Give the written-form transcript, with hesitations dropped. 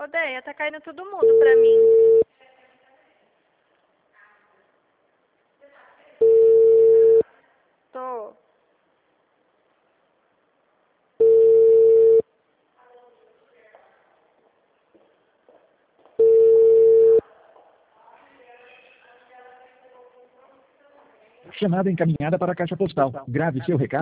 Odeia, tá caindo todo mundo pra mim. Tô. Chamada encaminhada para a caixa postal. Grave seu recado.